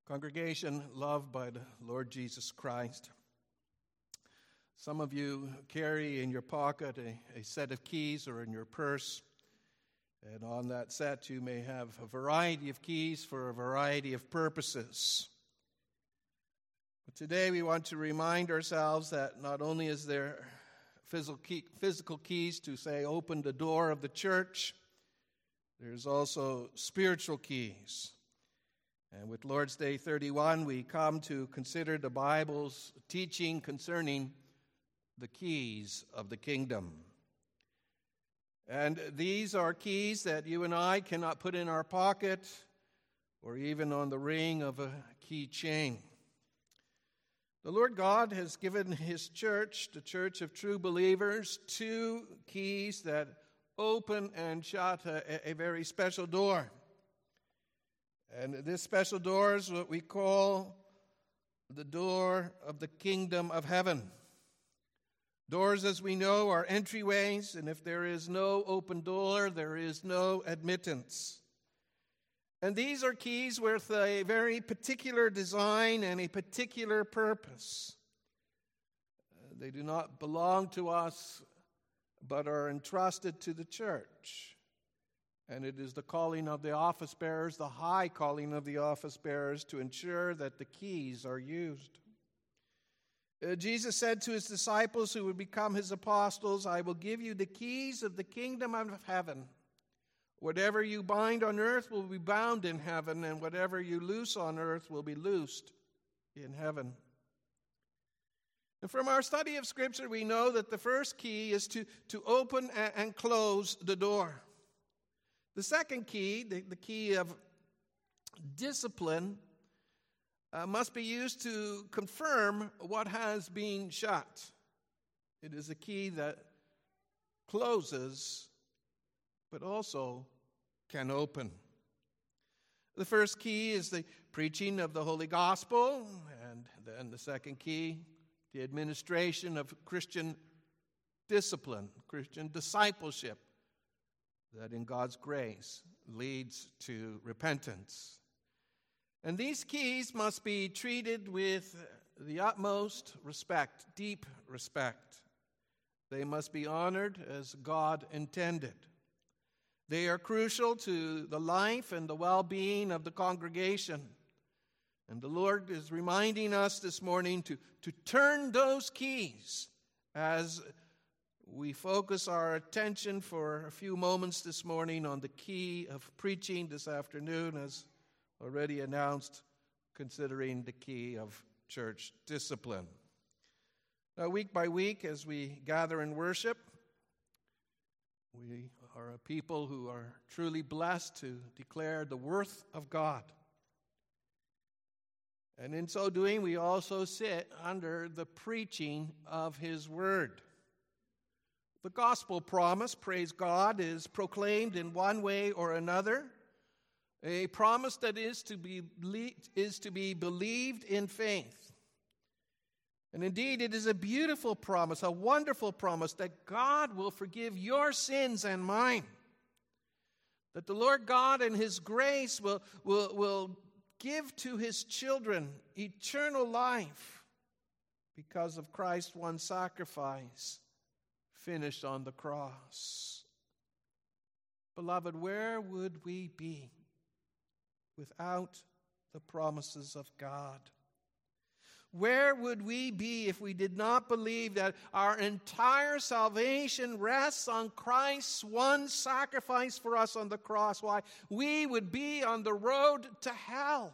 Congregation loved by the Lord Jesus Christ, some of you carry in your pocket a set of keys or in your purse, and on that set you may have a variety of keys for a variety of purposes. But today we want to remind ourselves that not only is there physical keys to, say, open the door of the church, there's also spiritual keys. And with Lord's Day 31, we come to consider the Bible's teaching concerning the keys of the kingdom. And these are keys that you and I cannot put in our pocket or even on the ring of a keychain. The Lord God has given His church, the church of true believers, two keys that open and shut a very special door. And this special door is what we call the door of the kingdom of heaven. Doors, as we know, are entryways, and if there is no open door, there is no admittance. And these are keys with a very particular design and a particular purpose. They do not belong to us, but are entrusted to the church. And it is the calling of the office bearers, the high calling of the office bearers, to ensure that the keys are used. Jesus said to His disciples who would become His apostles, "I will give you the keys of the kingdom of heaven. Whatever you bind on earth will be bound in heaven, and whatever you loose on earth will be loosed in heaven." And from our study of Scripture, we know that the first key is to open and close the door. The second key, the key of discipline, must be used to confirm what has been shut. It is a key that closes, but also can open. The first key is the preaching of the Holy Gospel, and then the second key, the administration of Christian discipline, Christian discipleship, that in God's grace leads to repentance. And these keys must be treated with the utmost respect, deep respect. They must be honored as God intended. They are crucial to the life and the well-being of the congregation. And the Lord is reminding us this morning to turn those keys as we focus our attention for a few moments this morning on the key of preaching this afternoon, as already announced, considering the key of church discipline. Now, week by week, as we gather in worship, we are a people who are truly blessed to declare the worth of God. And in so doing, we also sit under the preaching of His Word. The gospel promise, praise God, is proclaimed in one way or another. A promise that is to be believed in faith. And indeed, it is a beautiful promise, a wonderful promise that God will forgive your sins and mine. That the Lord God in His grace will give to His children eternal life because of Christ's one sacrifice finished on the cross. Beloved, where would we be without the promises of God? Where would we be if we did not believe that our entire salvation rests on Christ's one sacrifice for us on the cross? Why, we would be on the road to hell.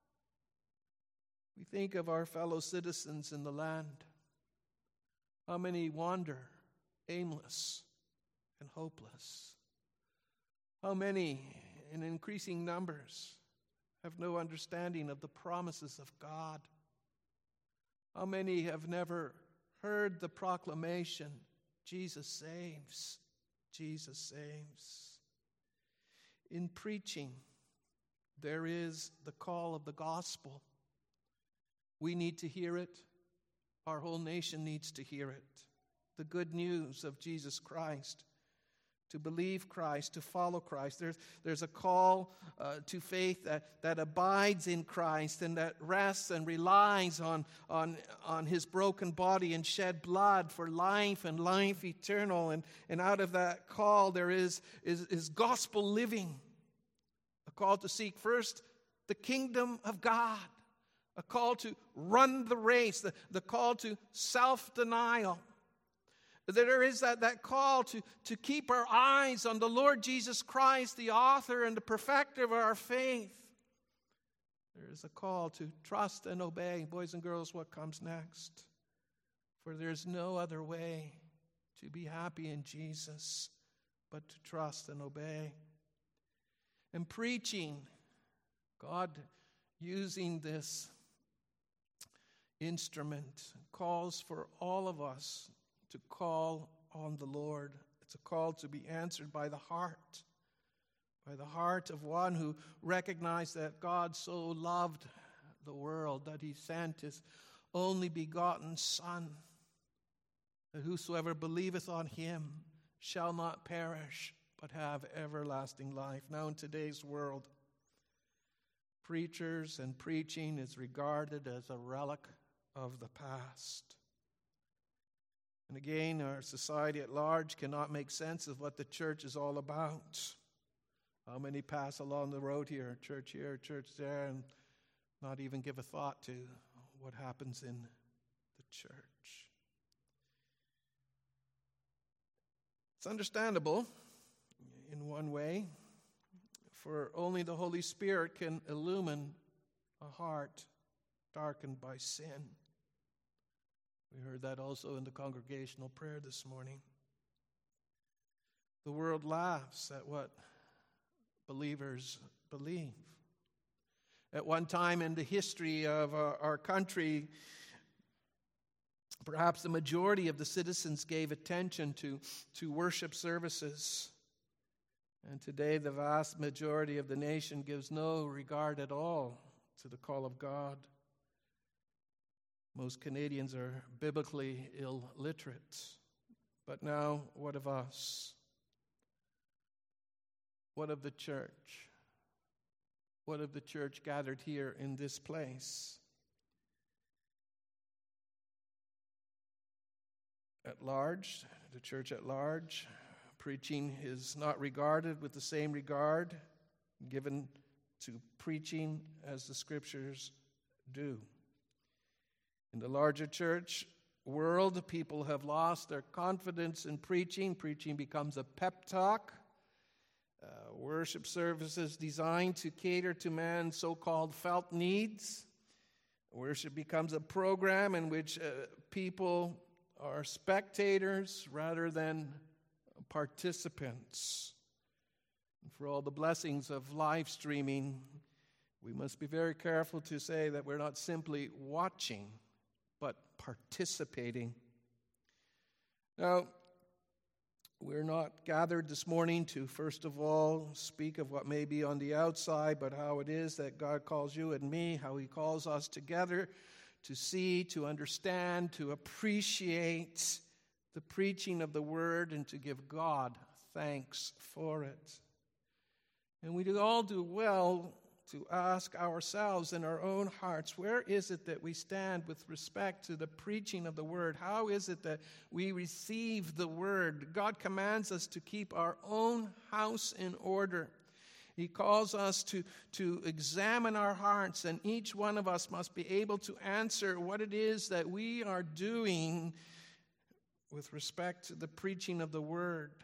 We think of our fellow citizens in the land. How many wander aimless and hopeless? How many, in increasing numbers, have no understanding of the promises of God? How many have never heard the proclamation, Jesus saves, Jesus saves? In preaching, there is the call of the gospel. We need to hear it. Our whole nation needs to hear it. The good news of Jesus Christ, to believe Christ, to follow Christ. There's a call to faith that abides in Christ and that rests and relies on his broken body and shed blood for life and life eternal. And out of that call there is gospel living, a call to seek first the kingdom of God, a call to run the race, the call to self-denial. There is that call to keep our eyes on the Lord Jesus Christ, the author and the perfecter of our faith. There is a call to trust and obey. Boys and girls, what comes next? For there's no other way to be happy in Jesus but to trust and obey. And preaching, God using this instrument, calls for all of us to call on the Lord. It's a call to be answered by the heart of one who recognized that God so loved the world that he sent his only begotten Son, that whosoever believeth on him shall not perish, but have everlasting life. Now in today's world, preachers and preaching is regarded as a relic of the past. And again, our society at large cannot make sense of what the church is all about. How many pass along the road here, church there, and not even give a thought to what happens in the church? It's understandable in one way, for only the Holy Spirit can illumine a heart darkened by sin. We heard that also in the congregational prayer this morning. The world laughs at what believers believe. At one time in the history of our country, perhaps the majority of the citizens gave attention to worship services. And today the vast majority of the nation gives no regard at all to the call of God. Most Canadians are biblically illiterate. But now, what of us? What of the church? What of the church gathered here in this place? At large, the church at large, preaching is not regarded with the same regard given to preaching as the Scriptures do. In the larger church world, people have lost their confidence in preaching. Preaching becomes a pep talk. Worship services designed to cater to man's so-called felt needs. Worship becomes a program in which people are spectators rather than participants. And for all the blessings of live streaming, we must be very careful to say that we're not simply watching, but participating. Now, we're not gathered this morning to, first of all, speak of what may be on the outside, but how it is that God calls you and me, how he calls us together to see, to understand, to appreciate the preaching of the Word, and to give God thanks for it. And we all do well to ask ourselves in our own hearts, where is it that we stand with respect to the preaching of the Word? How is it that we receive the Word? God commands us to keep our own house in order. He calls us to examine our hearts, and each one of us must be able to answer what it is that we are doing with respect to the preaching of the Word.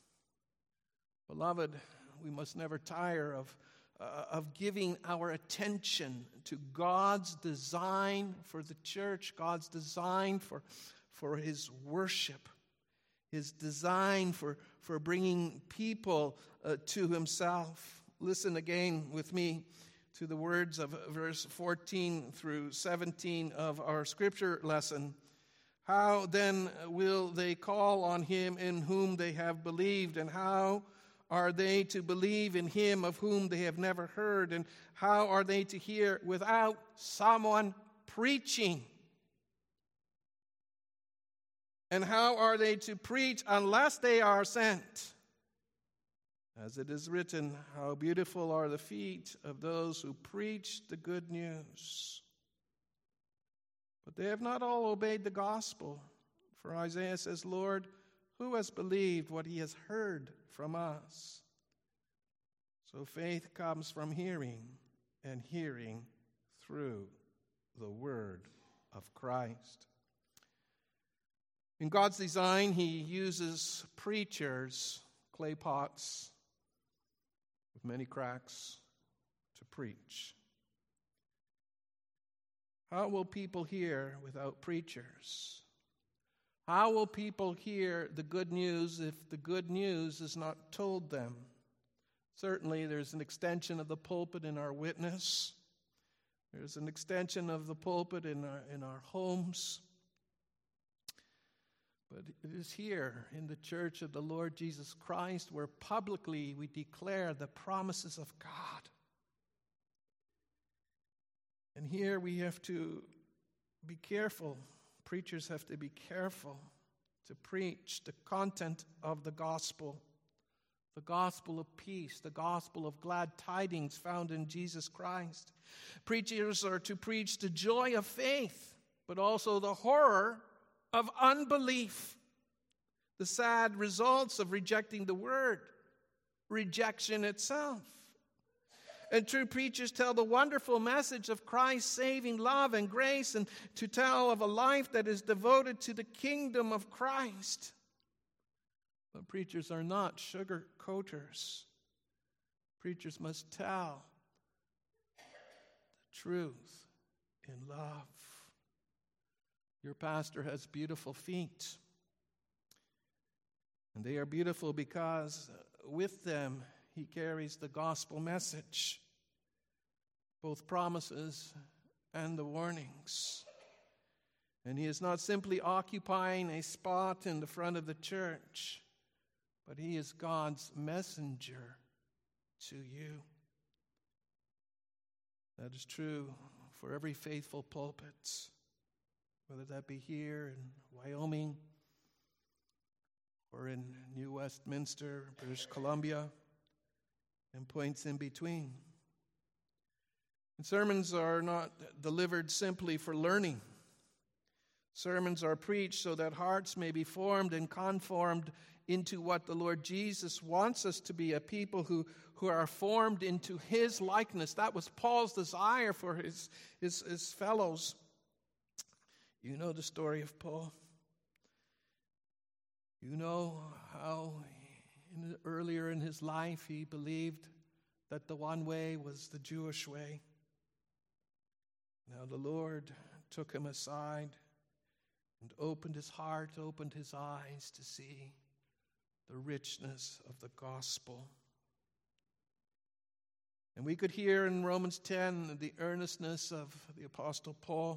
Beloved, we must never tire of giving our attention to God's design for the church, God's design for his worship, his design for bringing people to himself. Listen again with me to the words of verse 14 through 17 of our scripture lesson. How then will they call on him in whom they have believed? And how are they to believe in him of whom they have never heard? And how are they to hear without someone preaching? And how are they to preach unless they are sent? As it is written, how beautiful are the feet of those who preach the good news. But they have not all obeyed the gospel. For Isaiah says, Lord, who has believed what he has heard from us? So faith comes from hearing, and hearing through the word of Christ. In God's design, he uses preachers, clay pots with many cracks, to preach. How will people hear without preachers? How will people hear the good news if the good news is not told them? Certainly, there's an extension of the pulpit in our witness. There's an extension of the pulpit in our homes. But it is here in the church of the Lord Jesus Christ where publicly we declare the promises of God. And here we have to be careful. Preachers have to be careful to preach the content of the gospel of peace, the gospel of glad tidings found in Jesus Christ. Preachers are to preach the joy of faith, but also the horror of unbelief, the sad results of rejecting the word, rejection itself. And true preachers tell the wonderful message of Christ's saving love and grace, and to tell of a life that is devoted to the kingdom of Christ. But preachers are not sugarcoaters. Preachers must tell the truth in love. Your pastor has beautiful feet. And they are beautiful because with them he carries the gospel message, both promises and the warnings. And he is not simply occupying a spot in the front of the church, but he is God's messenger to you. That is true for every faithful pulpit, whether that be here in Wyoming or in New Westminster, British Columbia, and points in between. And sermons are not delivered simply for learning. Sermons are preached so that hearts may be formed and conformed into what the Lord Jesus wants us to be, a people who are formed into his likeness. That was Paul's desire for his fellows. You know the story of Paul. You know how earlier in his life he believed that the one way was the Jewish way. Now the Lord took him aside and opened his heart, opened his eyes to see the richness of the gospel. And we could hear in Romans 10 the earnestness of the Apostle Paul.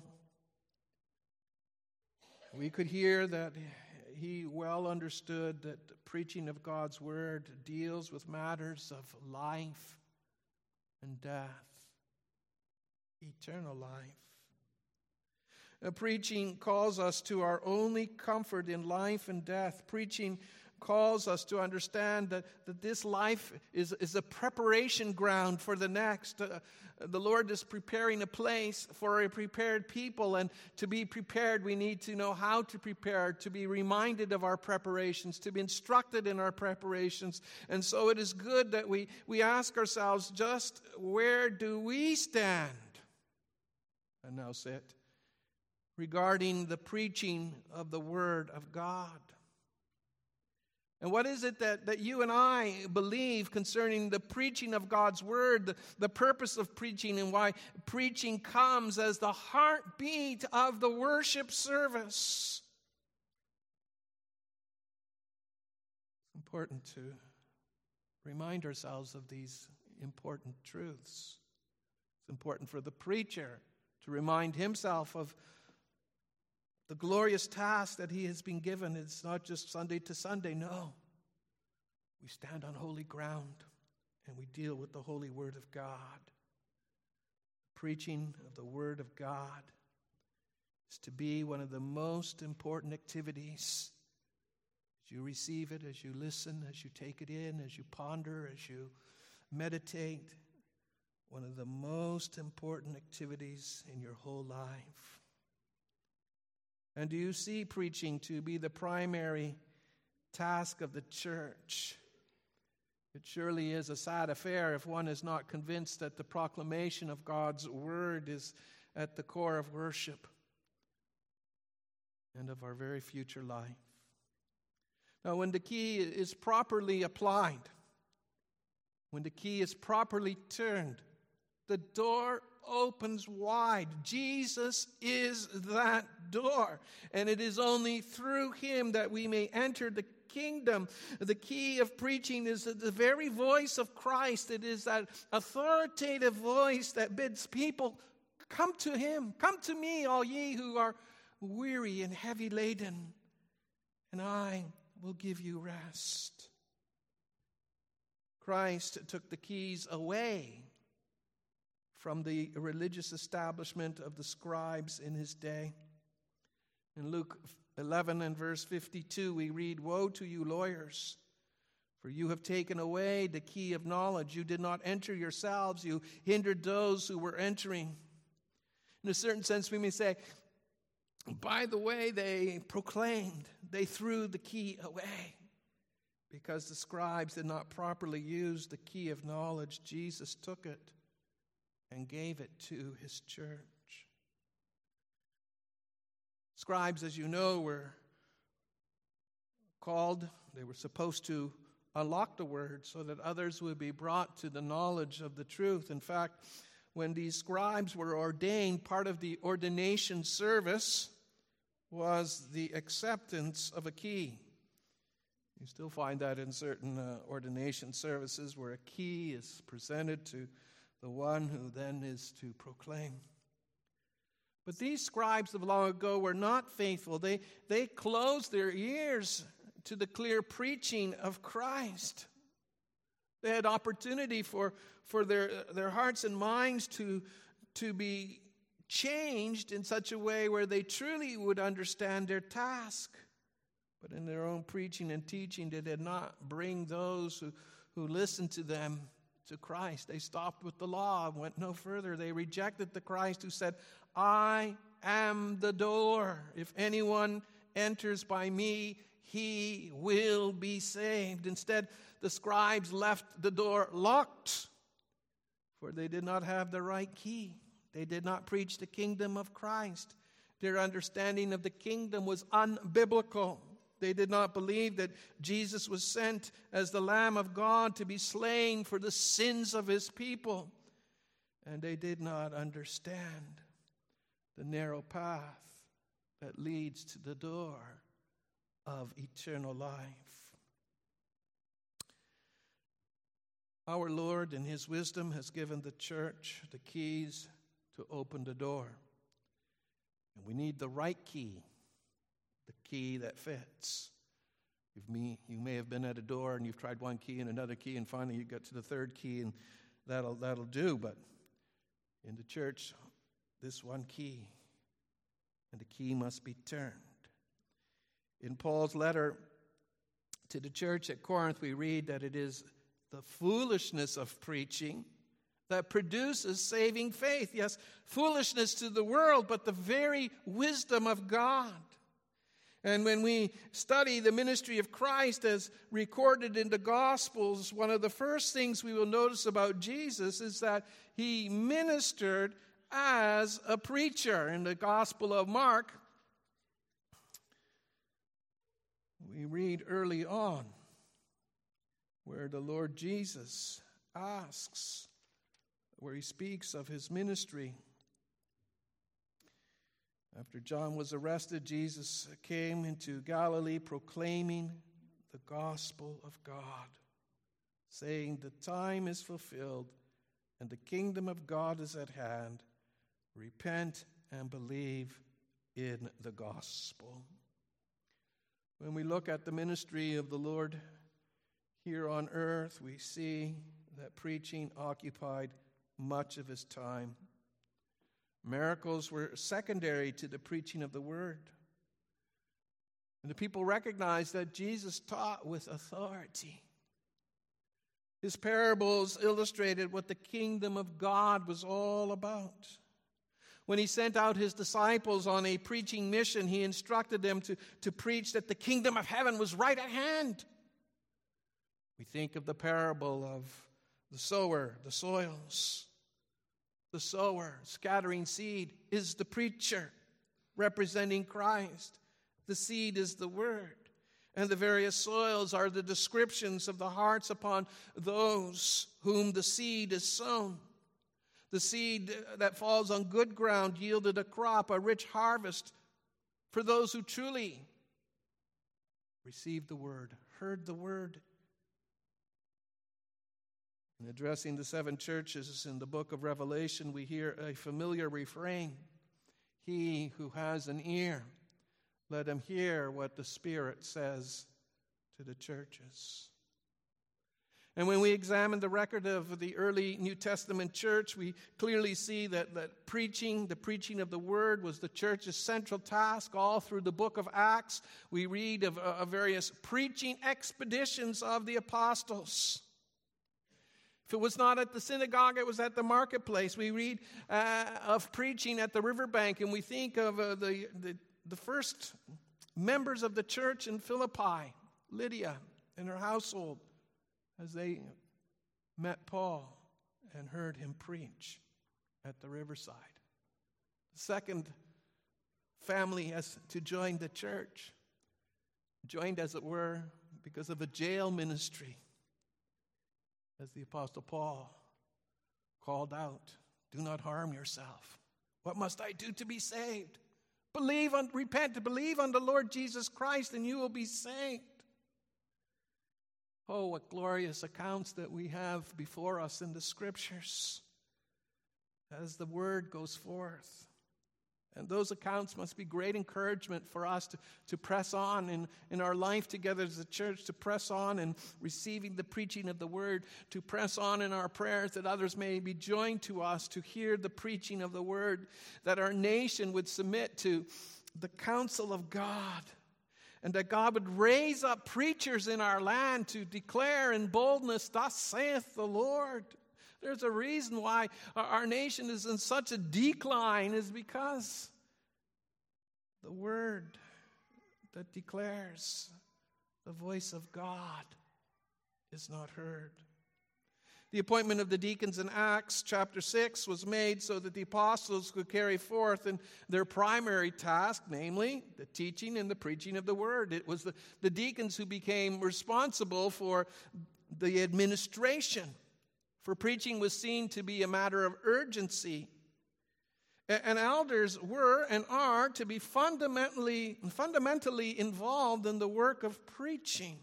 We could hear that he well understood that the preaching of God's word deals with matters of life and death, eternal life. Preaching calls us to our only comfort in life and death. Preaching calls us to understand that this life is a preparation ground for the next. The Lord is preparing a place for a prepared people, and to be prepared, we need to know how to prepare, to be reminded of our preparations, to be instructed in our preparations. And so it is good that we ask ourselves, just where do we stand? And now sit. Regarding the preaching of the Word of God. And what is it that you and I believe concerning the preaching of God's Word, the purpose of preaching, and why preaching comes as the heartbeat of the worship service? It's important to remind ourselves of these important truths. It's important for the preacher to remind himself of the glorious task that he has been given. It's not just Sunday to Sunday, no. We stand on holy ground and we deal with the holy Word of God. Preaching of the Word of God is to be one of the most important activities As you receive it, as you listen, as you take it in, as you ponder, as you meditate, one of the most important activities in your whole life. And do you see preaching to be the primary task of the church? It surely is a sad affair if one is not convinced that the proclamation of God's word is at the core of worship and of our very future life. Now, when the key is properly applied, when the key is properly turned, the door opens wide. Jesus is that door, and it is only through him that we may enter the kingdom. The key of preaching is the very voice of Christ. It is that authoritative voice that bids people come to him. Come to me, all ye who are weary and heavy laden, and I will give you rest. Christ took the keys away from the religious establishment of the scribes in his day. In Luke 11 and verse 52, we read, "Woe to you, lawyers, for you have taken away the key of knowledge. You did not enter yourselves. You hindered those who were entering." In a certain sense, we may say, by the way they proclaimed, they threw the key away. Because the scribes did not properly use the key of knowledge, Jesus took it and gave it to his church. Scribes, as you know, were called, they were supposed to unlock the word so that others would be brought to the knowledge of the truth. In fact, when these scribes were ordained, part of the ordination service was the acceptance of a key. You still find that in certain ordination services where a key is presented to the one who then is to proclaim. But these scribes of long ago were not faithful. They closed their ears to the clear preaching of Christ. They had opportunity for their hearts and minds to be changed in such a way where they truly would understand their task. But in their own preaching and teaching, they did not bring those who listened to them to Christ. They stopped with the law and went no further. They rejected the Christ who said, "I am the door. If anyone enters by me, he will be saved." Instead, the scribes left the door locked, for they did not have the right key. They did not preach the kingdom of Christ. Their understanding of the kingdom was unbiblical. They did not believe that Jesus was sent as the Lamb of God to be slain for the sins of his people. And they did not understand the narrow path that leads to the door of eternal life. Our Lord, in his wisdom, has given the church the keys to open the door. And we need the right key, the key that fits. You may have been at a door and you've tried one key and another key, and finally you get to the third key, and that'll do. But in the church, this one key, and the key must be turned. In Paul's letter to the church at Corinth, we read that it is the foolishness of preaching that produces saving faith. Yes, foolishness to the world, but the very wisdom of God. And when we study the ministry of Christ as recorded in the Gospels, one of the first things we will notice about Jesus is that he ministered as a preacher. In the Gospel of Mark, we read early on where the Lord Jesus asks, where he speaks of his ministry. After John was arrested, Jesus came into Galilee proclaiming the gospel of God, saying, "The time is fulfilled and the kingdom of God is at hand. Repent and believe in the gospel." When we look at the ministry of the Lord here on earth, we see that preaching occupied much of his time. Miracles were secondary to the preaching of the word. And the people recognized that Jesus taught with authority. His parables illustrated what the kingdom of God was all about. When he sent out his disciples on a preaching mission, he instructed them to preach that the kingdom of heaven was right at hand. We think of the parable of the sower, the soils. The sower, scattering seed, is the preacher, representing Christ. The seed is the word. And the various soils are the descriptions of the hearts upon those whom the seed is sown. The seed that falls on good ground yielded a crop, a rich harvest for those who truly received the word, heard the word. In addressing the 7 churches in the book of Revelation, we hear a familiar refrain. He who has an ear, let him hear what the Spirit says to the churches. And when we examine the record of the early New Testament church, we clearly see that the preaching of the word was the church's central task. All through the book of Acts, we read of various preaching expeditions of the apostles. If it was not at the synagogue, it was at the marketplace. We read of preaching at the riverbank, and we think of the first members of the church in Philippi, Lydia and her household, as they met Paul and heard him preach at the riverside. The second family as to join the church, joined as it were because of a jail ministry, as the Apostle Paul called out, "Do not harm yourself. What must I do to be saved? Repent, believe on the Lord Jesus Christ, and you will be saved." Oh, what glorious accounts that we have before us in the Scriptures as the Word goes forth. And those accounts must be great encouragement for us to press on in our life together as a church, to press on in receiving the preaching of the Word, to press on in our prayers that others may be joined to us to hear the preaching of the Word, that our nation would submit to the counsel of God, and that God would raise up preachers in our land to declare in boldness, "Thus saith the Lord." There's a reason why our nation is in such a decline, is because the word that declares the voice of God is not heard. The appointment of the deacons in Acts chapter 6 was made so that the apostles could carry forth in their primary task, namely the teaching and the preaching of the word. It was the deacons who became responsible for the administration. For preaching was seen to be a matter of urgency. And elders were and are to be fundamentally involved in the work of preaching.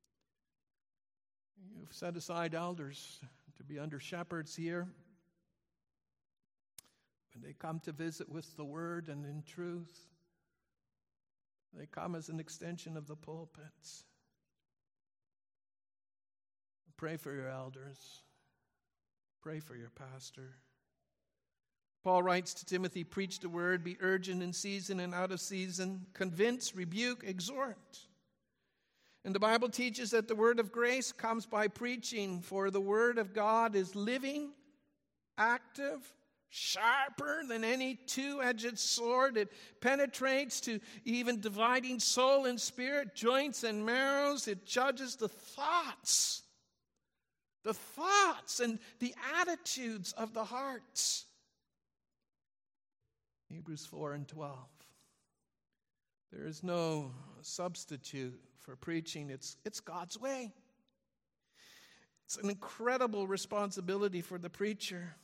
You've set aside elders to be under shepherds here. When they come to visit with the word and in truth, they come as an extension of the pulpits. Pray for your elders. Pray for your pastor. Paul writes to Timothy, "Preach the word, be urgent in season and out of season, convince, rebuke, exhort." And the Bible teaches that the word of grace comes by preaching, for the word of God is living, active, sharper than any two-edged sword. It penetrates to even dividing soul and spirit, joints and marrows. It judges the thoughts and the attitudes of the hearts. Hebrews 4:12. There is no substitute for preaching. It's God's way. It's an incredible responsibility for the preacher.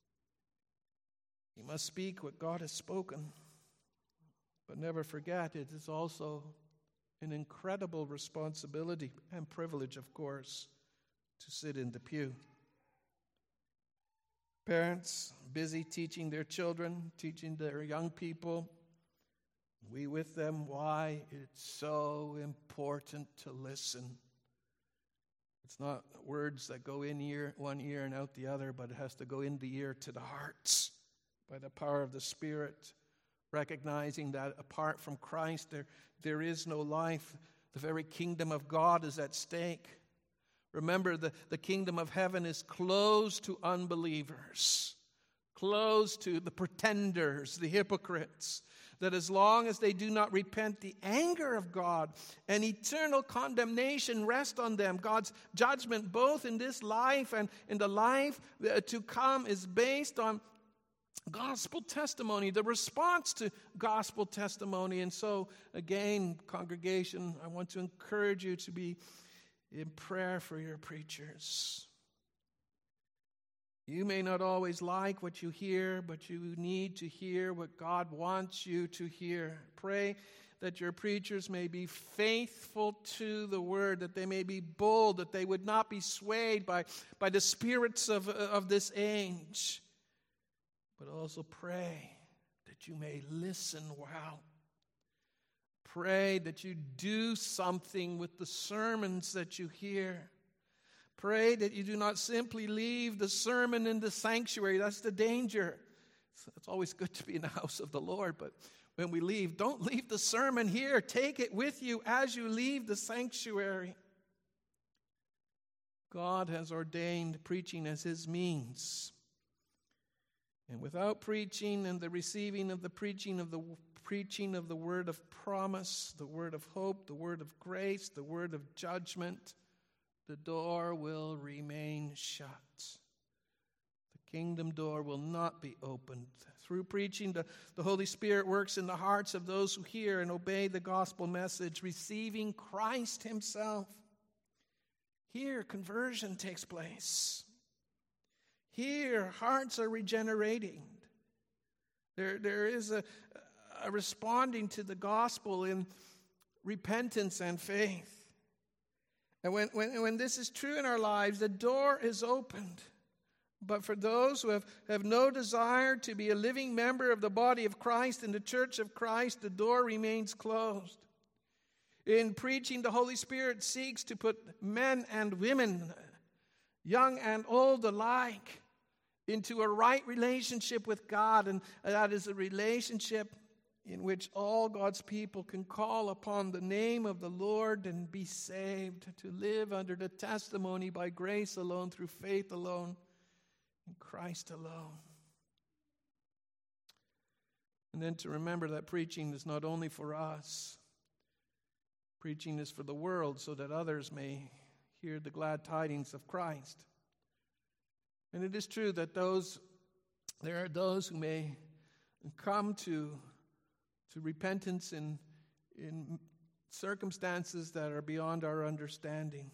He must speak what God has spoken. But never forget, it is also an incredible responsibility and privilege, of course, to sit in the pew. Parents busy teaching their children, teaching their young people, we with them, why it's so important to listen. It's not words that go in one ear and out the other, but it has to go in the ear to the hearts by the power of the Spirit. recognizing that apart from Christ, there is no life. The very kingdom of God is at stake. Remember, the kingdom of heaven is closed to unbelievers, closed to the pretenders, the hypocrites, that as long as they do not repent, the anger of God and eternal condemnation rest on them. God's judgment, both in this life and in the life to come, is based on gospel testimony, the response to gospel testimony. And so, again, congregation, I want to encourage you to be in prayer for your preachers. You may not always like what you hear, but you need to hear what God wants you to hear. Pray that your preachers may be faithful to the word, that they may be bold, that they would not be swayed by the spirits of this age. But also pray that you may listen well. Pray that you do something with the sermons that you hear. Pray that you do not simply leave the sermon in the sanctuary. That's the danger. It's always good to be in the house of the Lord, but when we leave, don't leave the sermon here. Take it with you as you leave the sanctuary. God has ordained preaching as His means. And without preaching and the receiving of the preaching of the word of promise, the word of hope, the word of grace, the word of judgment, the door will remain shut. The kingdom door will not be opened. Through preaching, the Holy Spirit works in the hearts of those who hear and obey the gospel message, receiving Christ Himself. Here, conversion takes place. Here, hearts are regenerating. There is a responding to the gospel in repentance and faith. And when this is true in our lives, the door is opened. But for those who have no desire to be a living member of the body of Christ in the church of Christ, the door remains closed. In preaching, the Holy Spirit seeks to put men and women, young and old alike, into a right relationship with God, and that is a relationship in which all God's people can call upon the name of the Lord and be saved, to live under the testimony by grace alone, through faith alone, in Christ alone. And then to remember that preaching is not only for us, preaching is for the world, so that others may hear the glad tidings of Christ. And it is true that there are those who may come to repentance in circumstances that are beyond our understanding.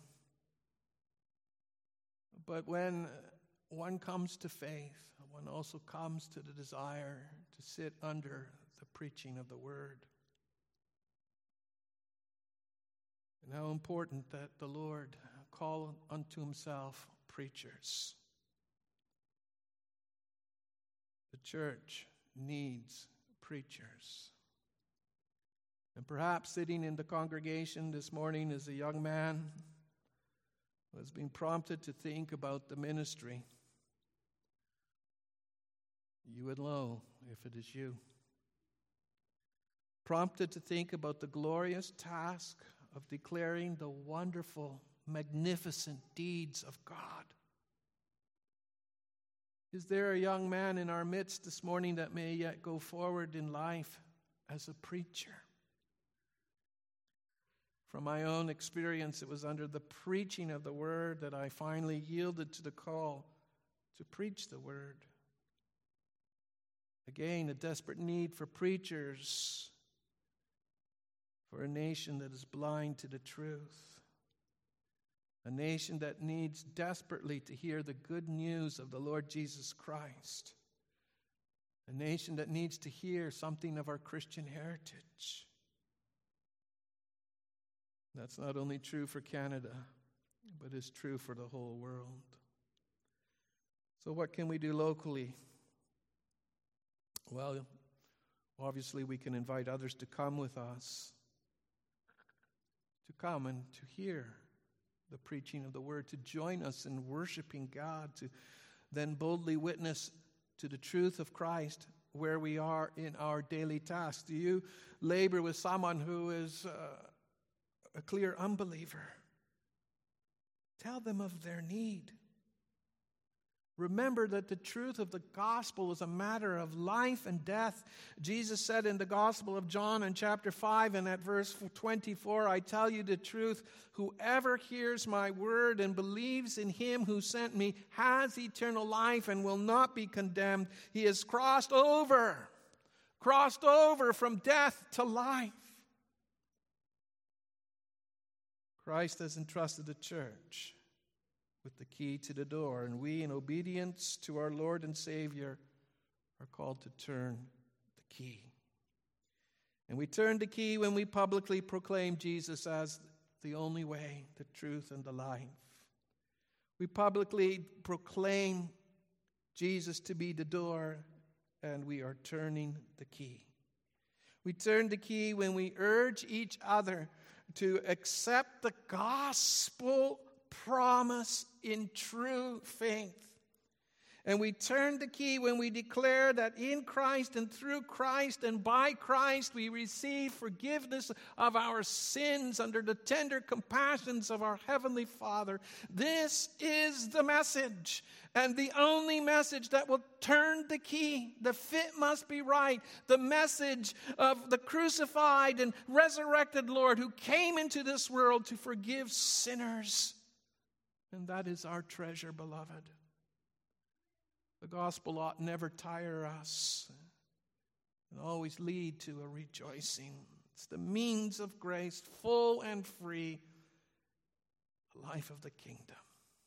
But when one comes to faith, one also comes to the desire to sit under the preaching of the word. And how important that the Lord call unto Himself preachers. The church needs preachers. And perhaps sitting in the congregation this morning is a young man who has been prompted to think about the ministry. You would know if it is you. Prompted to think about the glorious task of declaring the wonderful, magnificent deeds of God. Is there a young man in our midst this morning that may yet go forward in life as a preacher? From my own experience, it was under the preaching of the word that I finally yielded to the call to preach the word. Again, a desperate need for preachers for a nation that is blind to the truth. A nation that needs desperately to hear the good news of the Lord Jesus Christ. A nation that needs to hear something of our Christian heritage. That's not only true for Canada, but is true for the whole world. So what can we do locally? Well, obviously we can invite others to come with us, to come and to hear the preaching of the word, to join us in worshiping God, to then boldly witness to the truth of Christ where we are in our daily tasks? Do you labor with someone who is a clear unbeliever? Tell them of their need. Remember that the truth of the gospel is a matter of life and death. Jesus said in the Gospel of John in chapter 5 and at verse 24, I tell you the truth, whoever hears my word and believes in him who sent me has eternal life and will not be condemned. He has crossed over from death to life. Christ has entrusted the church with the key to the door, and we, in obedience to our Lord and Savior, are called to turn the key. And we turn the key when we publicly proclaim Jesus as the only way, the truth, and the life. We publicly proclaim Jesus to be the door, and we are turning the key. We turn the key when we urge each other to accept the gospel promise in true faith. And we turn the key when we declare that in Christ and through Christ and by Christ we receive forgiveness of our sins under the tender compassions of our Heavenly Father. This is the message, and the only message that will turn the key. The fit must be right. The message of the crucified and resurrected Lord who came into this world to forgive sinners. And that is our treasure, beloved. The gospel ought never tire us and always lead to a rejoicing. It's the means of grace, full and free, the life of the kingdom.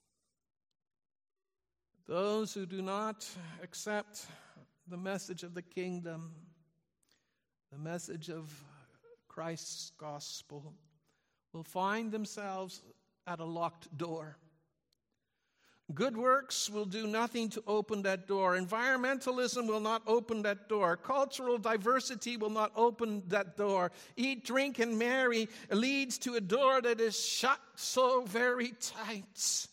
Those who do not accept the message of the kingdom, the message of Christ's gospel, will find themselves at a locked door. Good works will do nothing to open that door. Environmentalism will not open that door. Cultural diversity will not open that door. Eat, drink, and marry leads to a door that is shut so very tight.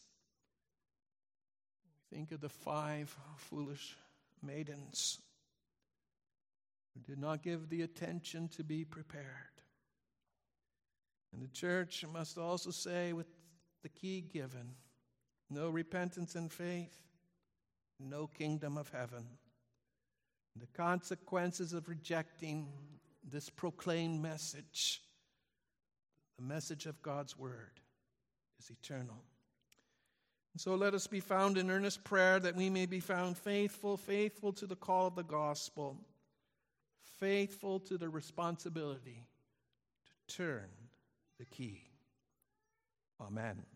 Think of the 5 foolish maidens who did not give the attention to be prepared. And the church must also say, with the key given, no repentance and faith, no kingdom of heaven. The consequences of rejecting this proclaimed message, the message of God's word, is eternal. And so let us be found in earnest prayer that we may be found faithful to the call of the gospel, faithful to the responsibility to turn the key. Amen.